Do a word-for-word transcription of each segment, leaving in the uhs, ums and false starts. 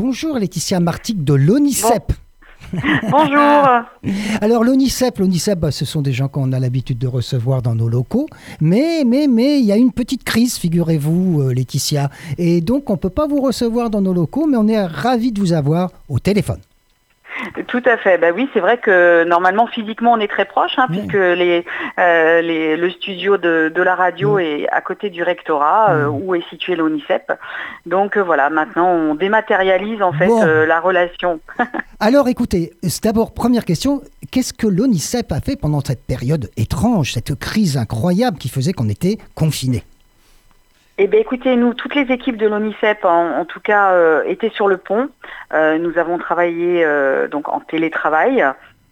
Bonjour Laetitia Martic de l'ONICEP. Bon. Bonjour. Alors l'ONICEP, l'ONICEP bah, ce sont des gens qu'on a l'habitude de recevoir dans nos locaux, mais mais mais il y a une petite crise, figurez-vous euh, Laetitia, et donc on ne peut pas vous recevoir dans nos locaux, mais on est ravis de vous avoir au téléphone. Tout à fait. Bah oui, c'est vrai que normalement physiquement on est très proche, hein, oui. puisque les, euh, les, le studio de, de la radio oui. est à côté du rectorat euh, oui. où est situé l'ONICEP. Donc euh, voilà, maintenant on dématérialise en fait bon. euh, la relation. Alors écoutez, d'abord première question, qu'est-ce que l'ONICEP a fait pendant cette période étrange, cette crise incroyable qui faisait qu'on était confinés? Eh bien, écoutez, nous, toutes les équipes de l'ONICEP, en, en tout cas, euh, étaient sur le pont. Euh, nous avons travaillé euh, donc en télétravail,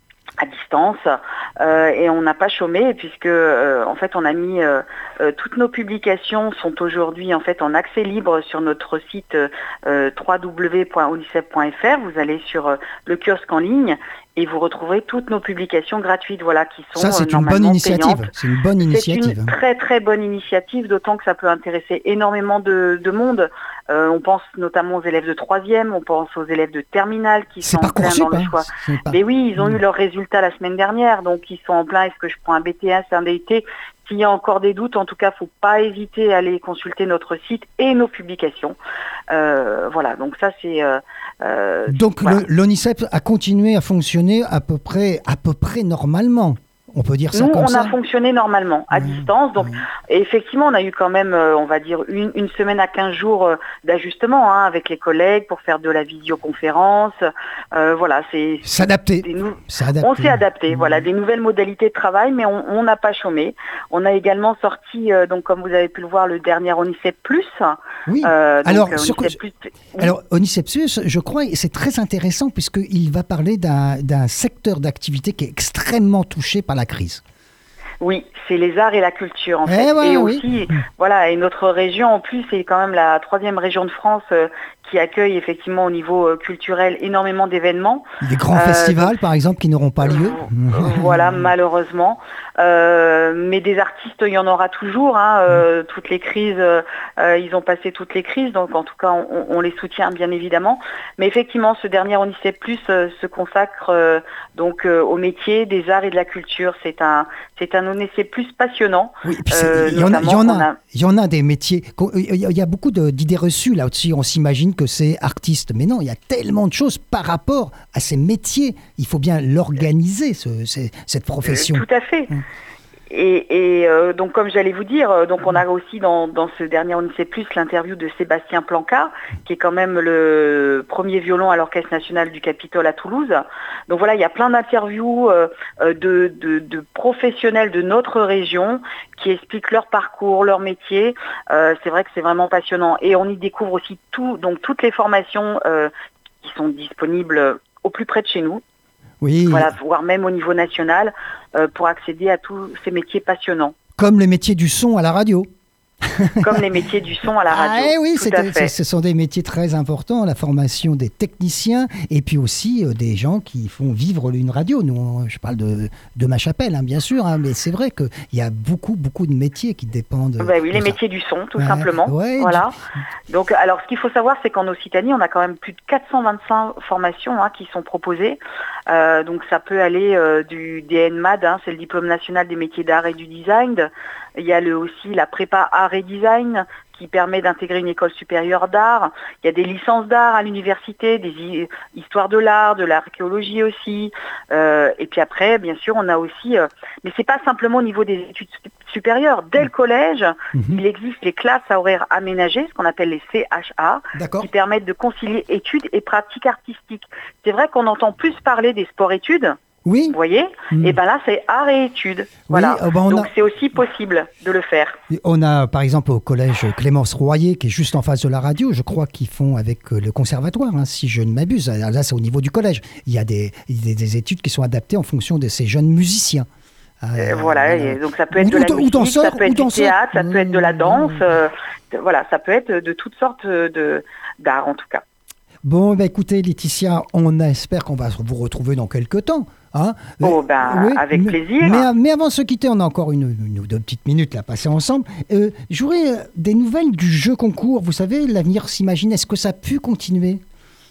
à distance, euh, et on n'a pas chômé puisque, euh, en fait, on a mis euh, euh, toutes nos publications sont aujourd'hui en fait en accès libre sur notre site euh, w w w point onicep point f r. Vous allez sur euh, le kiosque en ligne. Et vous retrouverez toutes nos publications gratuites, voilà, qui sont ça, c'est euh, une bonne initiative. payantes. C'est une bonne initiative. C'est une très très bonne initiative, d'autant que ça peut intéresser énormément de, de monde. Euh, on pense notamment aux élèves de troisième, on pense aux élèves de terminale qui c'est sont en plein dans le hein. choix. Pas... Mais oui, ils ont mmh. eu leurs résultats la semaine dernière, donc ils sont en plein. Est-ce que je prends un B T S, un D U T? S'il y a encore des doutes, en tout cas, il ne faut pas hésiter à aller consulter notre site et nos publications. Euh, voilà, donc ça c'est... Euh, euh, donc voilà. l'ONICEP a continué à fonctionner à peu près, à peu près normalement. On peut dire ça Nous, comme on ça. a fonctionné normalement, à mmh, distance. Donc, mmh. et effectivement, on a eu quand même, euh, on va dire, une, une semaine à quinze jours euh, d'ajustement hein, avec les collègues pour faire de la visioconférence. Euh, voilà, c'est... S'adapter. Nou... S'adapter. On s'est adapté, mmh. voilà, des nouvelles modalités de travail, mais on n'a pas chômé. On a également sorti, euh, donc comme vous avez pu le voir, le dernier ONICEP Plus. Oui, euh, donc, alors, euh, sur... ONICEP Plus... alors ONICEP Plus, je crois, c'est très intéressant puisqu'il va parler d'un, d'un secteur d'activité qui est extrêmement touché par la crise. Oui, c'est les arts et la culture en eh fait. Ouais, et oui. aussi, voilà, et notre région en plus, c'est quand même la troisième région de France euh, qui accueille effectivement au niveau euh, culturel énormément d'événements. Des grands euh, festivals donc, par exemple qui n'auront pas lieu. Euh, voilà, malheureusement. Euh, mais des artistes, il y en aura toujours. Hein, euh, toutes les crises, euh, ils ont passé toutes les crises, donc en tout cas on, on les soutient bien évidemment. Mais effectivement, ce dernier ONICEP Plus euh, se consacre euh, donc euh, au métier des arts et de la culture. C'est un, c'est un ONICEP Plus passionnant. Oui, il euh, y, y, y, a... y en a des métiers. Il y, y a beaucoup de, d'idées reçues là aussi. On s'imagine que c'est artiste, mais non, il y a tellement de choses par rapport à ces métiers. Il faut bien l'organiser, ce, ce, cette profession. Tout à fait. Hum. Et, et euh, donc, comme j'allais vous dire, donc on a aussi dans, dans ce dernier ONICEP Plus l'interview de Sébastien Planca, qui est quand même le premier violon à l'Orchestre national du Capitole à Toulouse. Donc voilà, il y a plein d'interviews euh, de, de, de professionnels de notre région qui expliquent leur parcours, leur métier. Euh, c'est vrai que c'est vraiment passionnant. Et on y découvre aussi tout, donc toutes les formations euh, qui sont disponibles au plus près de chez nous. Oui. Voilà, voire même au niveau national, euh, pour accéder à tous ces métiers passionnants. Comme les métiers du son à la radio. Comme les métiers du son à la radio. Ah, oui, tout à fait. Ce sont des métiers très importants, la formation des techniciens et puis aussi euh, des gens qui font vivre une radio. Nous, on, je parle de, de ma chapelle, hein, bien sûr, hein, mais c'est vrai qu'il y a beaucoup, beaucoup de métiers qui dépendent. Bah oui, de les ça. métiers du son, tout ouais, simplement. Ouais, voilà. Du... Donc, alors, ce qu'il faut savoir, c'est qu'en Occitanie, on a quand même plus de quatre cent vingt-cinq formations hein, qui sont proposées. Euh, donc, ça peut aller euh, du D N M A D, hein, c'est le diplôme national des métiers d'art et du design. Il y a le, aussi la prépa art et design qui permet d'intégrer une école supérieure d'art. Il y a des licences d'art à l'université, des histoires de l'art, de l'archéologie aussi. Euh, et puis après, bien sûr, on a aussi... Euh, mais c'est pas simplement au niveau des études supérieures. Dès le collège, mmh. il existe les classes à horaires aménagés, ce qu'on appelle les C H A, D'accord. qui permettent de concilier études et pratiques artistiques. C'est vrai qu'on entend plus parler des sports-études. Oui. Vous voyez mmh. Et bien là, c'est art et études. Voilà. Oui, euh, ben Donc a... c'est aussi possible de le faire. On a par exemple au collège Clémence Royer, qui est juste en face de la radio, je crois qu'ils font avec le conservatoire, hein, si je ne m'abuse. Là, c'est au niveau du collège. Il y a des, des, des études qui sont adaptées en fonction de ces jeunes musiciens. Euh, voilà, voilà. Donc ça peut être ou, de la musique, danseur, ça peut être du théâtre, ça mmh, peut être de la danse. Mmh. Euh, voilà, ça peut être de toutes sortes de, d'art en tout cas. Bon, bah écoutez Laetitia, on espère qu'on va vous retrouver dans quelques temps. Hein oh, ben, oui, avec mais, plaisir. Mais, mais avant de se quitter, on a encore une, une ou deux petites minutes à passer ensemble. Euh, J'aurais des nouvelles du jeu concours. Vous savez, l'avenir s'imagine. Est-ce que ça a pu continuer ?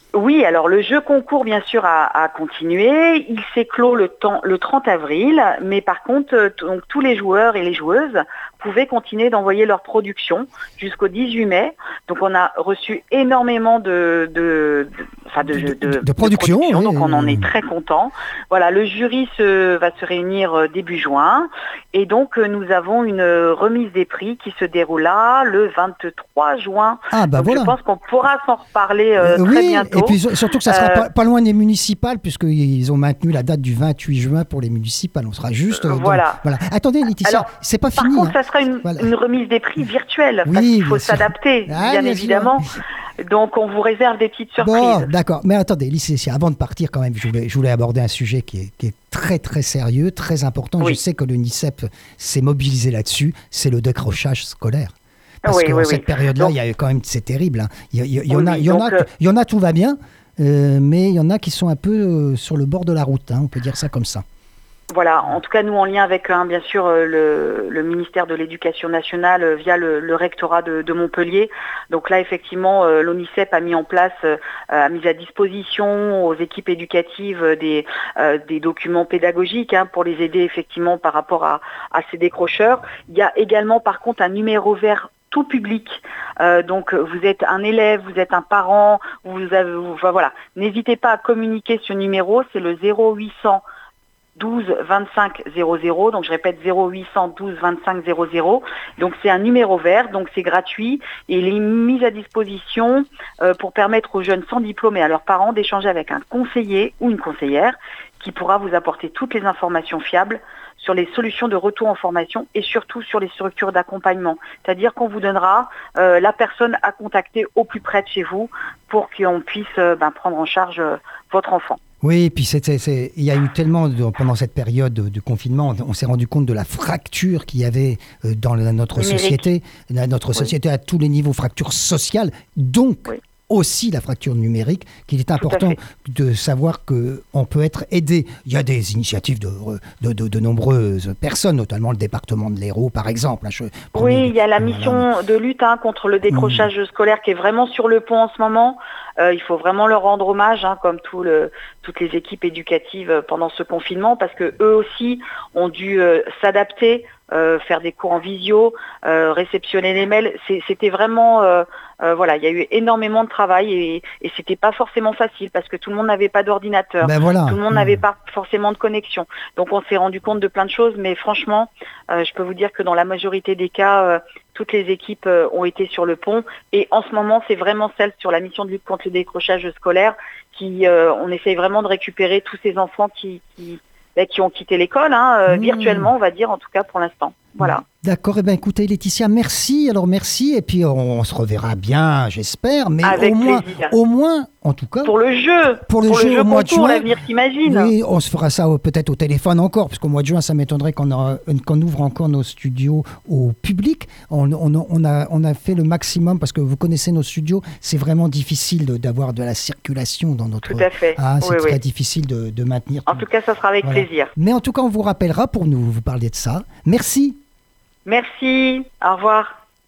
Oui, alors le jeu concours, bien sûr, a, a continué. Il s'est clos le, temps, le trente avril, mais par contre, euh, t- donc, tous les joueurs et les joueuses pouvaient continuer d'envoyer leur production jusqu'au dix-huit mai. Donc on a reçu énormément de, de, de, enfin de, de, de, de production, de production, oui. donc on en est très content. Voilà, le jury se, va se réunir euh, début juin, et donc euh, nous avons une euh, remise des prix qui se déroulera le vingt-trois juin. Ah bah donc voilà. je pense qu'on pourra s'en reparler euh, Euh, très oui, bientôt. et puis sur- surtout que ça sera Euh, pas, pas loin des municipales, puisqu'ils ont maintenu la date du vingt-huit juin pour les municipales. On sera juste. euh, dans- voilà. voilà. Attendez, Laetitia, Alors, c'est pas Par fini. contre, hein. ça sera une, Voilà. une remise des prix virtuelle, Oui, parce qu'il faut bien sûr. s'adapter, Ah, bien, bien sûr. évidemment. Donc, on vous réserve des petites Bon, surprises. d'accord. Mais attendez, Laetitia, avant de partir, quand même, je voulais, je voulais aborder un sujet qui est, qui est très, très sérieux, très important. Oui. Je sais que l'UNICEF s'est mobilisé là-dessus. C'est le décrochage scolaire. Parce Oui, que oui, cette oui. période-là, Donc- il y a quand même, c'est terrible. hein. Il y, il y- il y Oui, en a, oui, il y en a, donc, euh, il y en a, tout va bien, euh, mais il y en a qui sont un peu euh, sur le bord de la route. hein, on peut dire ça comme ça. Voilà, en tout cas, nous, en lien avec, hein, bien sûr, euh, le, le ministère de l'Éducation nationale euh, via le, le rectorat de, de Montpellier. Donc là, effectivement, euh, l'ONICEP a mis en place, euh, a mis à disposition aux équipes éducatives euh, des, euh, des documents pédagogiques hein, pour les aider, effectivement, par rapport à, à ces décrocheurs. Il y a également, par contre, un numéro vert tout public. Euh, donc vous êtes un élève, vous êtes un parent, vous avez, vous, enfin, voilà. N'hésitez pas à communiquer ce numéro, c'est le zéro huit cent douze vingt-cinq zéro zéro, donc je répète zéro huit cent douze vingt-cinq zéro zéro, donc c'est un numéro vert, donc c'est gratuit et il est mis à disposition euh, pour permettre aux jeunes sans diplôme et à leurs parents d'échanger avec un conseiller ou une conseillère qui pourra vous apporter toutes les informations fiables sur les solutions de retour en formation et surtout sur les structures d'accompagnement. C'est-à-dire qu'on vous donnera euh, la personne à contacter au plus près de chez vous pour qu'on puisse euh, ben, prendre en charge euh, votre enfant. Oui, et puis c'est, c'est, c'est- il y a eu tellement, de- pendant cette période de, de confinement, on s'est rendu compte de la fracture qu'il y avait euh, dans la- notre Numérique. société, la- notre Oui. société à tous les niveaux, fracture sociale, donc Oui. aussi la fracture numérique, qu'il est à important fait. de savoir qu'on peut être aidé. Il y a des initiatives de, de, de, de nombreuses personnes, notamment le département de l'Hérault, par exemple. hein, je- Oui, il y a la voilà. mission de lutte hein, contre le décrochage scolaire qui est vraiment sur le pont en ce moment. Euh, il faut vraiment leur rendre hommage, hein, comme tout le, toutes les équipes éducatives euh, pendant ce confinement, parce que eux aussi ont dû euh, s'adapter, euh, faire des cours en visio, euh, réceptionner les mails. C'est- C'était vraiment, euh, euh, voilà, il y a eu énormément de travail et, et c'était pas forcément facile parce que tout le monde n'avait pas d'ordinateur. Ben voilà. Tout le monde Mmh. n'avait pas forcément de connexion. Donc on s'est rendu compte de plein de choses, mais franchement, euh, je peux vous dire que dans la majorité des cas, euh, toutes les équipes euh, ont été sur le pont. Et en ce moment, c'est vraiment celle sur la mission de lutte contre le décrochage scolaire qui, euh, on essaye vraiment de récupérer tous ces enfants qui, qui, bah, qui ont quitté l'école, hein, euh, Mmh. virtuellement, on va dire, en tout cas pour l'instant. Voilà. D'accord, eh ben écoutez Laetitia, merci, alors merci, et puis on, on se reverra bien, j'espère, mais Avec au moins, plaisir. au moins, en tout cas, Pour le jeu, Pour le jeu au mois de concours, juin. l'avenir s'imagine. oui, on se fera ça euh, peut-être au téléphone encore, parce qu'au mois de juin, ça m'étonnerait qu'on, aura- qu'on ouvre encore nos studios au public. On, on- on a, on a fait le maximum, parce que vous connaissez nos studios, c'est vraiment difficile de- d'avoir de la circulation dans notre... Tout à fait. Ah, c'est Oui, très oui. difficile de, de maintenir... En tout cas, ça sera avec Voilà. plaisir. Mais en tout cas, on vous rappellera pour nous vous parler de ça. Merci. Merci. Au revoir.